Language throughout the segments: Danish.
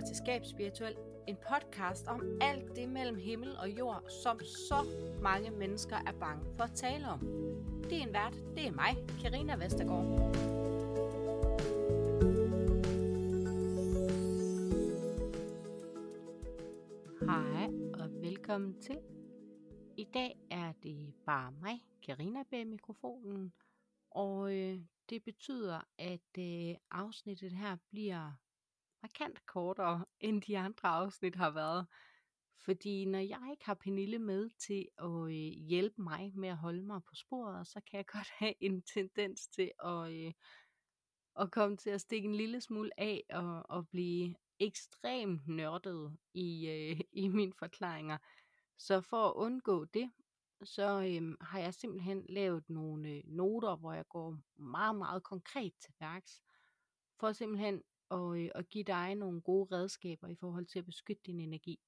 til Skab Spirituel, en podcast om alt det mellem himmel og jord, som så mange mennesker er bange for at tale om. Det er en vært, det er mig, Karina Vestergaard. Hej og velkommen til. I dag er det bare mig, Karina, bag mikrofonen, og det betyder, at afsnittet her bliver markant kortere, end de andre afsnit har været. Fordi når jeg ikke har Pernille med til at hjælpe mig med at holde mig på sporet, så kan jeg godt have en tendens til at komme til at stikke en lille smule af og blive ekstremt nørdet i mine forklaringer. Så for at undgå det, så har jeg simpelthen lavet nogle noter, hvor jeg går meget, meget konkret til værks, for simpelthen at give dig nogle gode redskaber i forhold til at beskytte din energi.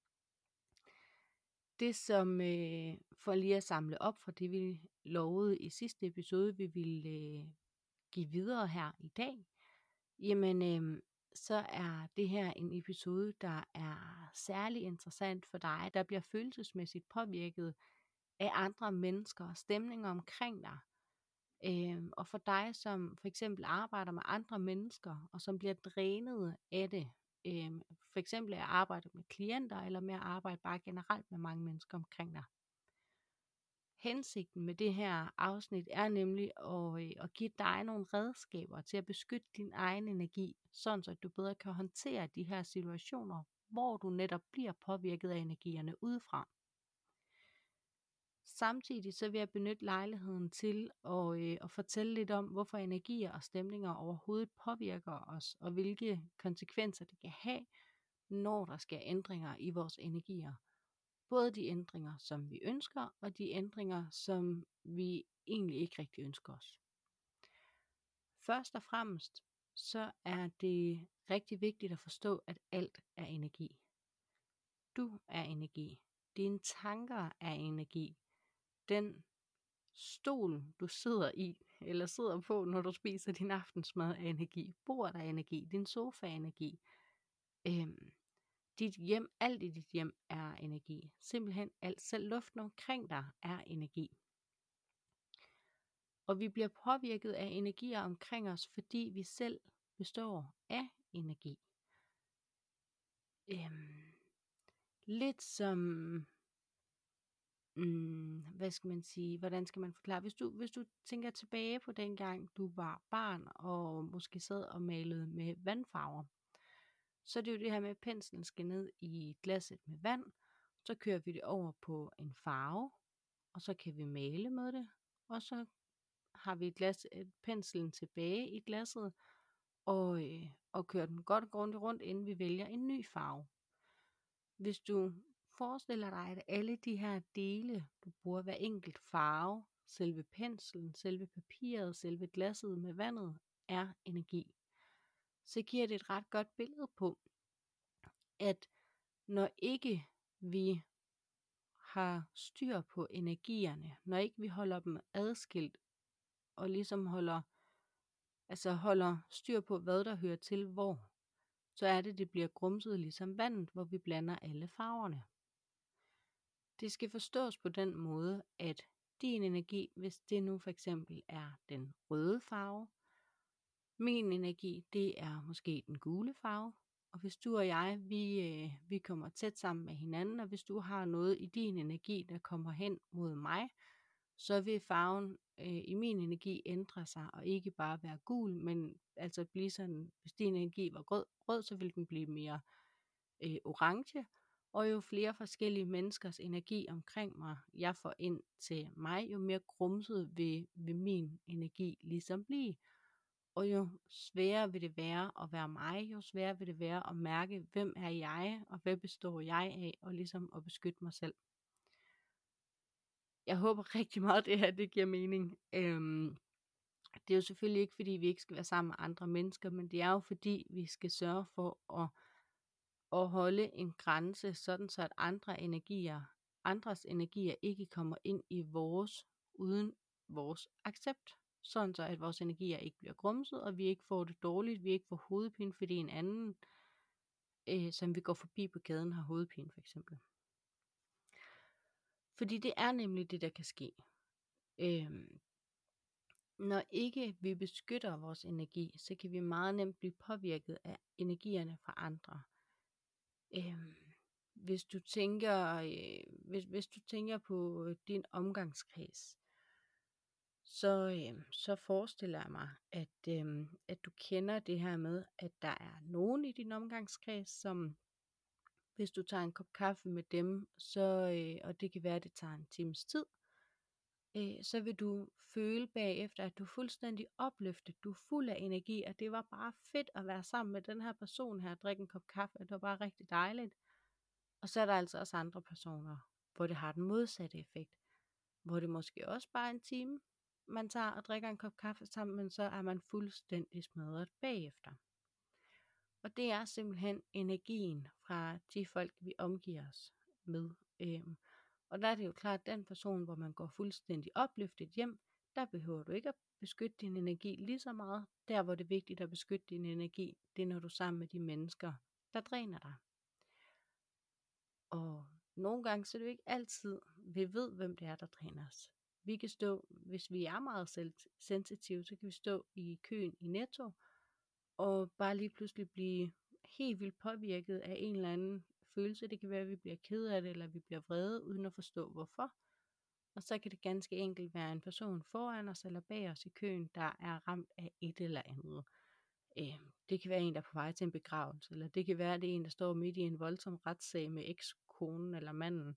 Det som, for lige at samle op fra det, vi lovede i sidste episode, vi ville give videre her i dag, jamen så er det her en episode, der er særlig interessant for dig, der bliver følelsesmæssigt påvirket af andre mennesker og stemninger omkring dig. Og for dig, som for eksempel arbejder med andre mennesker, og som bliver drænet af det, for eksempel at arbejde med klienter, eller med at arbejde bare generelt med mange mennesker omkring dig. Hensigten med det her afsnit er nemlig at give dig nogle redskaber til at beskytte din egen energi, sådan så at du bedre kan håndtere de her situationer, hvor du netop bliver påvirket af energierne udefra. Samtidig så vil jeg benytte lejligheden til at fortælle lidt om, hvorfor energier og stemninger overhovedet påvirker os, og hvilke konsekvenser det kan have, når der sker ændringer i vores energier. Både de ændringer, som vi ønsker, og de ændringer, som vi egentlig ikke rigtig ønsker os. Først og fremmest, så er det rigtig vigtigt at forstå, at alt er energi. Du er energi. Dine tanker er energi. Den stol, du sidder i, eller sidder på, når du spiser din aftensmad, er energi. Bordet er energi. Din sofa er energi. Dit hjem, alt i dit hjem er energi. Simpelthen alt, selv luften omkring dig er energi. Og vi bliver påvirket af energier omkring os, fordi vi selv består af energi. Lidt som, hvad skal man sige, hvordan skal man forklare, hvis du tænker tilbage på dengang du var barn, og måske sad og malede med vandfarver, så er det jo det her med, at penslen skal ned i glasset med vand, så kører vi det over på en farve, og så kan vi male med det, og så har vi penslen tilbage i glasset, og kører den godt og grundigt rundt, inden vi vælger en ny farve. Hvis du forestiller dig, at alle de her dele, du bruger hver enkelt farve, selve penslen, selve papiret, selve glasset med vandet, er energi, så giver det et ret godt billede på, at når ikke vi har styr på energierne, når ikke vi holder dem adskilt, og ligesom holder styr på, hvad der hører til hvor, så er det bliver grumset ligesom vandet, hvor vi blander alle farverne. Det skal forstås på den måde, at din energi, hvis det nu for eksempel er den røde farve, min energi, det er måske den gule farve, og hvis du og jeg, vi kommer tæt sammen med hinanden, og hvis du har noget i din energi, der kommer hen mod mig, så vil farven i min energi ændre sig, og ikke bare være gul, men altså blive sådan, hvis din energi var rød, så vil den blive mere orange, og jo flere forskellige menneskers energi omkring mig, jeg får ind til mig, jo mere grumset vil min energi ligesom blive. Og jo sværere vil det være at være mig, jo sværere vil det være at mærke, hvem er jeg, og hvad består jeg af, og ligesom at beskytte mig selv. Jeg håber rigtig meget, det her det giver mening. Det er jo selvfølgelig ikke, fordi vi ikke skal være sammen med andre mennesker, men det er jo fordi, vi skal sørge for at holde en grænse, sådan så at andres energier ikke kommer ind i vores, uden vores accept. Sådan så at vores energier ikke bliver grumset, og vi ikke får det dårligt, vi ikke får hovedpine, fordi en anden som vi går forbi på gaden, har hovedpine for eksempel. Fordi det er nemlig det, der kan ske. Når ikke vi beskytter vores energi, så kan vi meget nemt blive påvirket af energierne fra andre. Hvis du tænker på din omgangskreds, så forestiller jeg mig, at du kender det her med, at der er nogen i din omgangskreds, som hvis du tager en kop kaffe med dem, og det kan være, at det tager en times tid, så vil du føle bagefter, at du er fuldstændig opløftet, du er fuld af energi, og det var bare fedt at være sammen med den her person her og drikke en kop kaffe, det var bare rigtig dejligt. Og så er der altså også andre personer, hvor det har den modsatte effekt, hvor det måske også bare er en time, man tager og drikker en kop kaffe sammen, men så er man fuldstændig smadret bagefter. Og det er simpelthen energien fra de folk, vi omgiver os med. Og der er det jo klart, at den person, hvor man går fuldstændig opløftet hjem, der behøver du ikke at beskytte din energi lige så meget. Der, hvor det er vigtigt at beskytte din energi, det er, når du er sammen med de mennesker, der dræner dig. Og nogle gange, så er det jo ikke altid, vi ved, hvem det er, der dræner os. Vi kan stå, hvis vi er meget sensitive, så kan vi stå i køen i Netto, og bare lige pludselig blive helt vildt påvirket af en eller anden følelse. Det kan være, at vi bliver ked af det, eller vi bliver vrede, uden at forstå hvorfor. Og så kan det ganske enkelt være en person foran os eller bag os i køen, der er ramt af et eller andet. Det kan være en, der er på vej til en begravelse, eller det kan være, at det er en, der står midt i en voldsom retssag med ekskonen eller manden,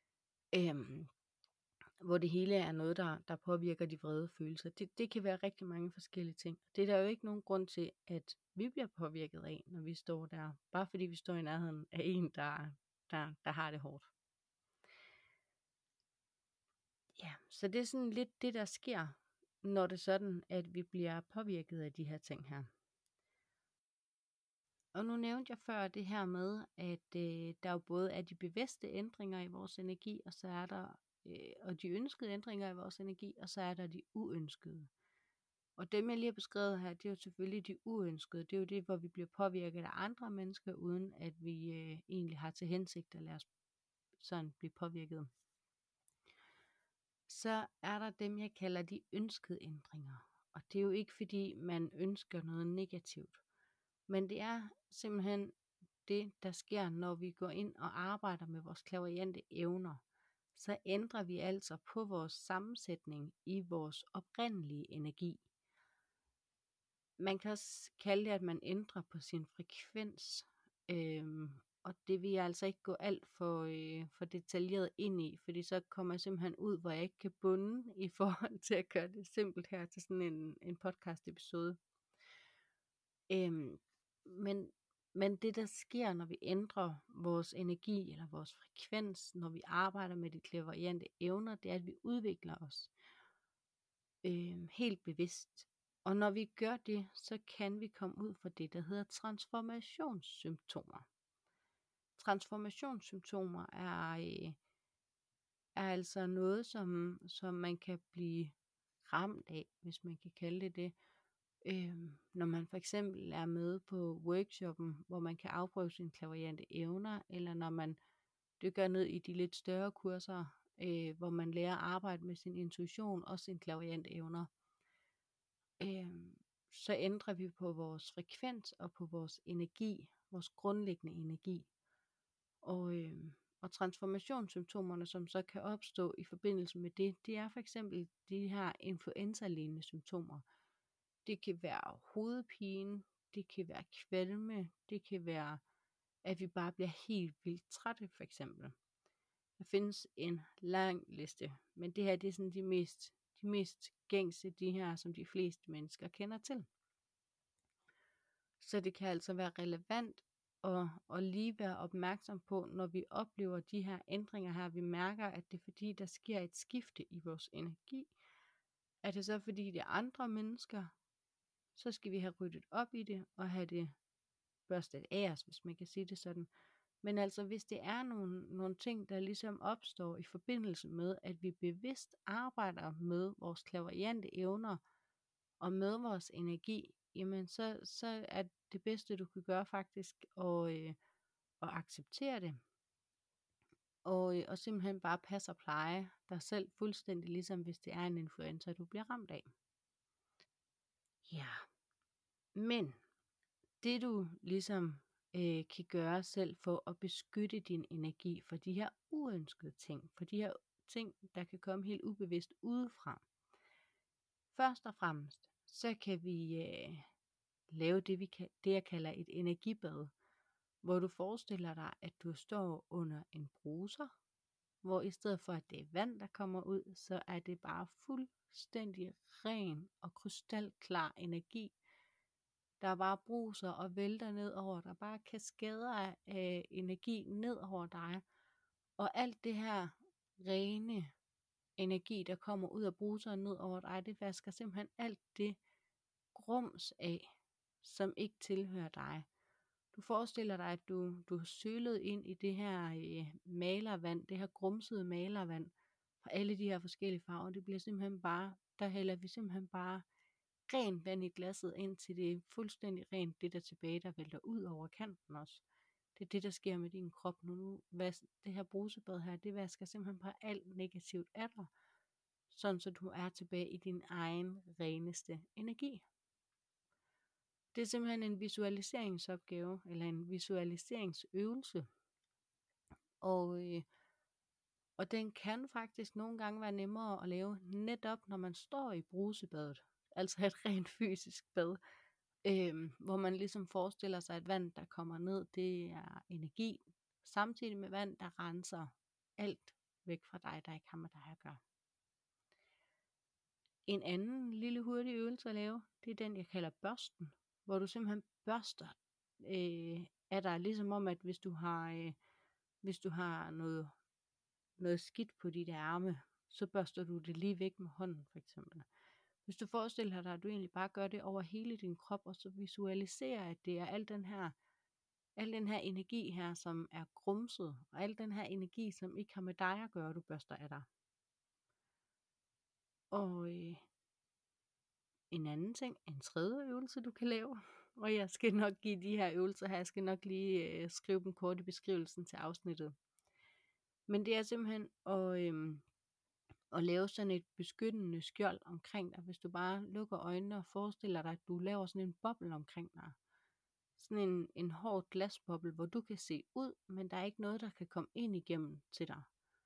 hvor det hele er noget, der påvirker de vrede følelser. Det kan være rigtig mange forskellige ting. Det er der jo ikke nogen grund til, at vi bliver påvirket af, når vi står der, bare fordi vi står i nærheden af en, der har det hårdt. Ja, så det er sådan lidt det, der sker, når det er sådan, at vi bliver påvirket af de her ting her. Og nu nævnte jeg før det her med, at der jo både er de bevidste ændringer i vores energi, og så er der og de ønskede ændringer i vores energi, og så er der de uønskede. Og dem jeg lige har beskrevet her, det er jo selvfølgelig de uønskede. Det er jo det, hvor vi bliver påvirket af andre mennesker, uden at vi egentlig har til hensigt at lade os sådan blive påvirket. Så er der dem, jeg kalder de ønskede ændringer. Og det er jo ikke fordi, man ønsker noget negativt. Men det er simpelthen det, der sker, når vi går ind og arbejder med vores clairvoyante evner. Så ændrer vi altså på vores sammensætning i vores oprindelige energi. Man kan også kalde det, at man ændrer på sin frekvens. Og det vil jeg altså ikke gå alt for detaljeret ind i, fordi så kommer jeg simpelthen ud, hvor jeg ikke kan bunde i forhold til at gøre det simpelt her til sådan en podcast episode. Men det der sker, når vi ændrer vores energi eller vores frekvens, når vi arbejder med de clairvoyante evner, det er, at vi udvikler os helt bevidst. Og når vi gør det, så kan vi komme ud for det, der hedder transformationssymptomer. Transformationssymptomer er altså noget, som man kan blive ramt af, hvis man kan kalde det det. Når man for eksempel er med på workshoppen, hvor man kan afprøve sine clairvoyante evner, eller når man dykker ned i de lidt større kurser, hvor man lærer at arbejde med sin intuition og sine clairvoyante evner, så ændrer vi på vores frekvens og på vores energi, vores grundlæggende energi. Og transformationssymptomerne, som så kan opstå i forbindelse med det er for eksempel de her influenza-lignende symptomer. Det kan være hovedpine, det kan være kvalme, det kan være, at vi bare bliver helt vildt trætte for eksempel. Der findes en lang liste, men det her det er sådan de mest gængse, de her, som de fleste mennesker kender til. Så det kan altså være relevant at lige være opmærksom på, når vi oplever de her ændringer her, vi mærker, at det er fordi, der sker et skifte i vores energi. Er det så fordi, det er andre mennesker, så skal vi have ryddet op i det, og have det børstet af os, hvis man kan sige det sådan. Men altså, hvis det er nogle ting, der ligesom opstår i forbindelse med, at vi bevidst arbejder med vores clairvoyante evner, og med vores energi, jamen så er det bedste, du kan gøre faktisk, at acceptere det, og simpelthen bare passe og pleje dig selv fuldstændig, ligesom hvis det er en influenza, du bliver ramt af. Ja, men det du ligesom kan gøre selv for at beskytte din energi for de her uønskede ting, for de her ting, der kan komme helt ubevidst udefra. Først og fremmest, så kan vi lave det jeg kalder et energibad, hvor du forestiller dig, at du står under en bruser, hvor i stedet for at det er vand, der kommer ud, så er det bare fuldstændig ren og krystalklar energi, der bare bruser og vælter ned over dig, bare kaskader af energi ned over dig, og alt det her rene energi, der kommer ud af bruseren ned over dig, det vasker simpelthen alt det grums af, som ikke tilhører dig. Du forestiller dig, at du er sølet ind i det her malervand, det her grumsede malervand, fra alle de her forskellige farver. Det bliver simpelthen bare, der hælder vi simpelthen bare rent vand i glasset, indtil det er fuldstændig rent, det der tilbage, der vælter ud over kanten også. Det er det, der sker med din krop nu. Det her brusebad her, det vasker simpelthen bare alt negativt af dig, sådan så du er tilbage i din egen reneste energi. Det er simpelthen en visualiseringsopgave, eller en visualiseringsøvelse. Og den kan faktisk nogle gange være nemmere at lave, netop når man står i brusebadet. Altså et rent fysisk bad, hvor man ligesom forestiller sig, at vand, der kommer ned, det er energi, samtidig med vand, der renser alt væk fra dig, der ikke har med dig at gøre. En anden lille hurtig øvelse at lave, det er den, jeg kalder børsten, hvor du simpelthen børster af dig, ligesom om, at hvis du har noget skidt på dit arme, så børster du det lige væk med hånden, for eksempel. Hvis du forestiller dig, at du egentlig bare gør det over hele din krop, og så visualiserer, at det er al den her energi her, som er grumset, og al den her energi, som ikke har med dig at gøre, du børster af dig. Og en anden ting, en tredje øvelse, du kan lave, og jeg skal nok give de her øvelser her, jeg skal nok lige skrive dem kort i beskrivelsen til afsnittet. Men det er simpelthen at lave sådan et beskyttende skjold omkring dig, hvis du bare lukker øjnene og forestiller dig, at du laver sådan en boble omkring dig. Sådan en hård glasboble, hvor du kan se ud, men der er ikke noget, der kan komme ind igennem til dig.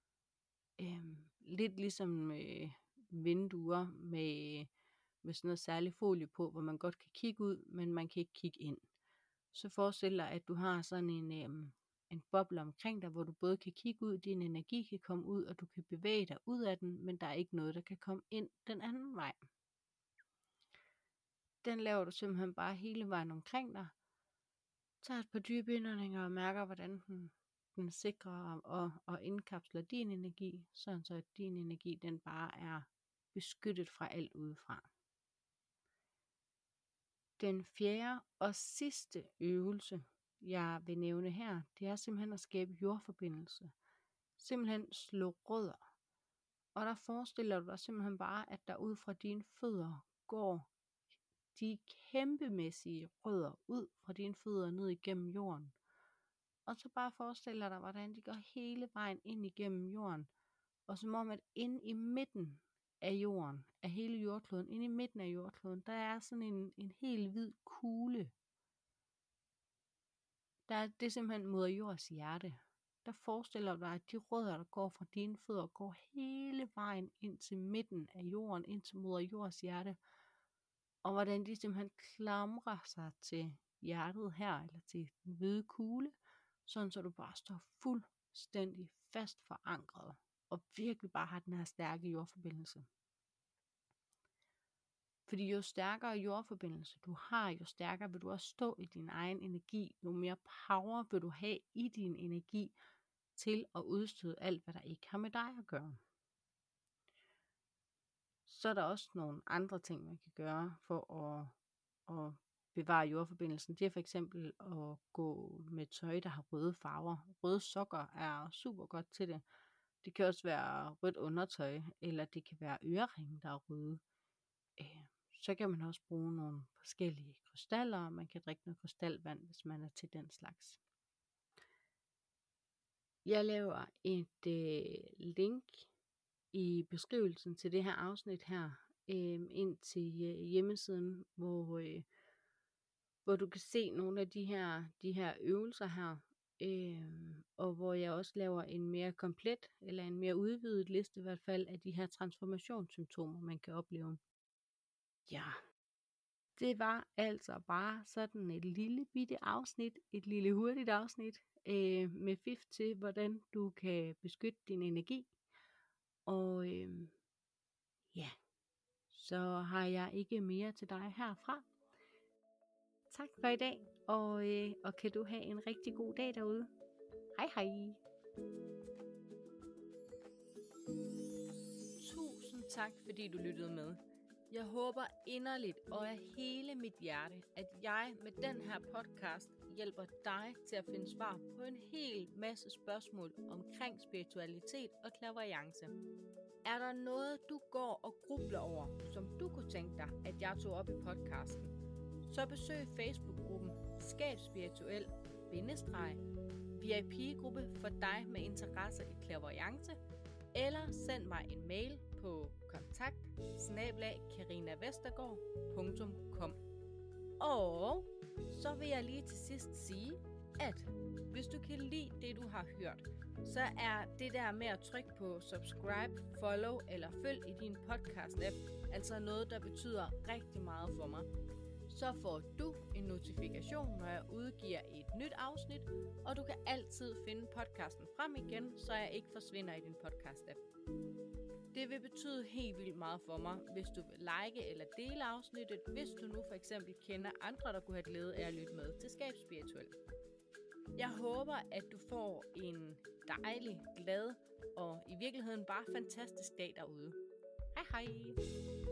Lidt ligesom vinduer med sådan noget særlig folie på, hvor man godt kan kigge ud, men man kan ikke kigge ind. Så forestil dig, at du har sådan en boble omkring dig, hvor du både kan kigge ud, din energi kan komme ud, og du kan bevæge dig ud af den, men der er ikke noget, der kan komme ind den anden vej. Den laver du simpelthen bare hele vejen omkring dig. Tag et par dybe indåndinger og mærker, hvordan den sikrer og indkapsler din energi, sådan så at din energi den bare er beskyttet fra alt udefra. Den fjerde og sidste øvelse, jeg vil nævne her, det er simpelthen at skabe jordforbindelse. Simpelthen slå rødder. Og der forestiller du dig simpelthen bare, at der ud fra dine fødder går de kæmpemæssige rødder ud fra dine fødder ned igennem jorden. Og så bare forestiller dig, hvordan de går hele vejen ind igennem jorden. Og som om, at inde i midten af jorden, af hele jordkloden, inde i midten af jordkloden, der er sådan en helt hvid kugle. Det er simpelthen moder jords hjerte. Der forestiller du dig, at de rødder, der går fra dine fødder, går hele vejen ind til midten af jorden, ind til moder jords hjerte. Og hvordan de simpelthen klamrer sig til hjertet her, eller til den hvide kugle, sådan så du bare står fuldstændig fast forankret, og virkelig bare har den her stærke jordforbindelse. Fordi jo stærkere jordforbindelse du har, jo stærkere vil du også stå i din egen energi, jo mere power vil du have i din energi til at udstøde alt, hvad der ikke har med dig at gøre. Så er der også nogle andre ting, man kan gøre for at bevare jordforbindelsen. Det er for eksempel at gå med tøj, der har røde farver. Røde sokker er super godt til det. Det kan også være rødt undertøj, eller det kan være øreringe, der er røde. Så kan man også bruge nogle forskellige krystaller, og man kan drikke noget krystalvand, hvis man er til den slags. Jeg laver et link i beskrivelsen til det her afsnit her, ind til hjemmesiden, hvor du kan se nogle af de her øvelser her, og hvor jeg også laver en mere komplet, eller en mere udvidet liste i hvert fald, af de her transformationssymptomer, man kan opleve. Ja, det var altså bare sådan et lille bitte afsnit, et lille hurtigt afsnit, med fif til, hvordan du kan beskytte din energi. Og ja, så har jeg ikke mere til dig herfra. Tak for i dag, og kan du have en rigtig god dag derude. Hej hej. Tusind tak, fordi du lyttede med. Jeg håber inderligt og af hele mit hjerte, at jeg med den her podcast hjælper dig til at finde svar på en hel masse spørgsmål omkring spiritualitet og clairvoyance. Er der noget, du går og grubler over, som du kunne tænke dig, at jeg tog op i podcasten, så besøg Facebook-gruppen Skab Spirituel VIP-gruppe for dig med interesse i clairvoyance, eller send mig en mail på kontakt@carinavestergaard.com. Og så vil jeg lige til sidst sige, at hvis du kan lide det, du har hørt, så er det der med at trykke på subscribe, follow eller følg i din podcast-app altså noget, der betyder rigtig meget for mig. Så får du en notifikation, når jeg udgiver et nyt afsnit, og du kan altid finde podcasten frem igen, så jeg ikke forsvinder i din podcast-app. Det vil betyde helt vildt meget for mig, hvis du vil like eller dele afsnittet, hvis du nu for eksempel kender andre, der kunne have glæde af at lytte med til Skab Spirituel. Jeg håber, at du får en dejlig, glad og i virkeligheden bare fantastisk dag derude. Hej hej!